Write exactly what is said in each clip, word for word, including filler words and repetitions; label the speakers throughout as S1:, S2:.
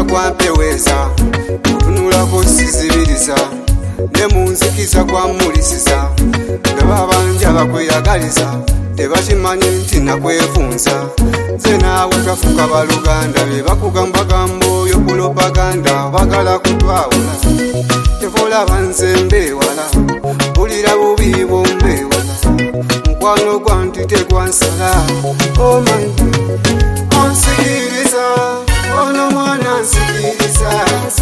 S1: kwa mpeweza kutunulako sizibiriza ne munzikiza kwa mulisiza ndaba banja bakweyagaliza tebakimanyi nti nakwefunza nze naawe tafuka baluganda be bakugamba gamba oyo propaganda bagala kutwawula tekola banze mbewala bulira bubi bombewala mukwano gwa nti tegwansala omanyi onsikiriza ono mwana nsikiriza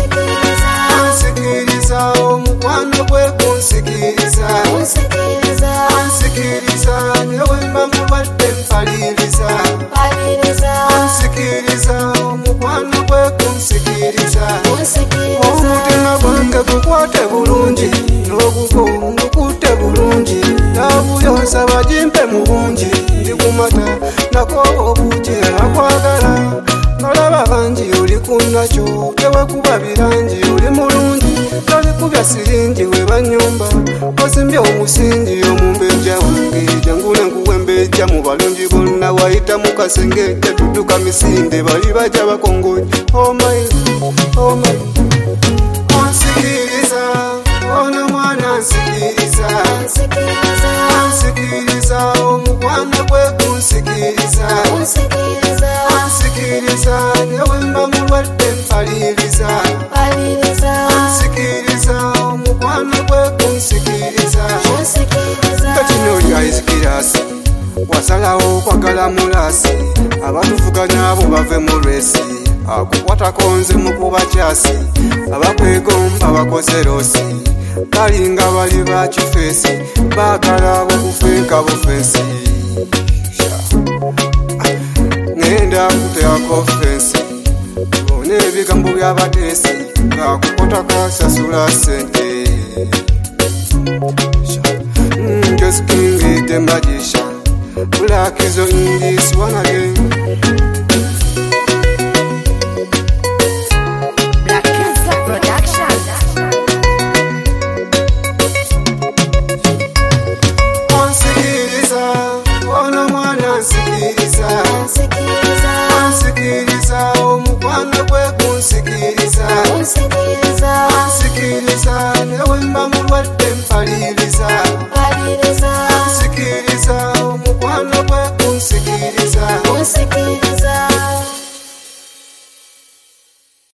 S1: onsikiriza omukwano gwe gunsikiriza onsikiriza newemba mulwadde mpaliriza onsikiriza omukwano gwe gunsikiriza omutima gwange gukwate bulungi n'ogugo ngukutte bulungi nabuyonsa bagimpe mu bungi ndikumata nako obuti nakwagala nolaba bangi oli kunakyo tewekuba birangi oli mulungi tobikubya siringi webanyumba ozimbye omusingi omumbejja wange jangule nkuwembejja mu balungi bonna wayita mu kasenge tetutuka misinde bali bajja bakongoyi omayi omayi onsikiriza ono mwana nsikiriza onsikiriza omukwano gwe gunsikiriza onsikiriza newemba mulwadde mpaliriza onsikiriza omukwano gwe gunsikiriza kakino lyaizikirasi wasalawo kwagala mulasi abatuvuganya abo bave mu lwesi akukwatako nze mukuba kyasi abakwegomba bakoze rosi balinga bali bakifeesi baagala bokufenka bufensi ngenda kuteako fensi bona ebigambo byabateesi ngakukotaka sasula sente just king with the magician black is in this one again. Onsikiriza omukwano gwe gunsikiriza onsikiriza newemba